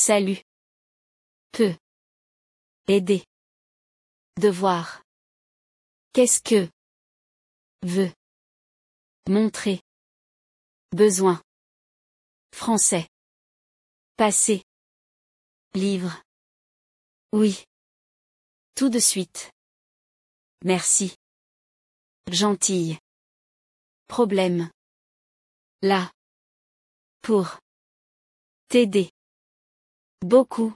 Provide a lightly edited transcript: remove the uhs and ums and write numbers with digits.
Salut. Peut. Aider. Devoir. Qu'est-ce que. Veut. Montrer. Besoin. Français. Passé. Livre. Oui. Tout de suite. Merci. Gentille. Problème. Là. Pour. T'aider. Beaucoup.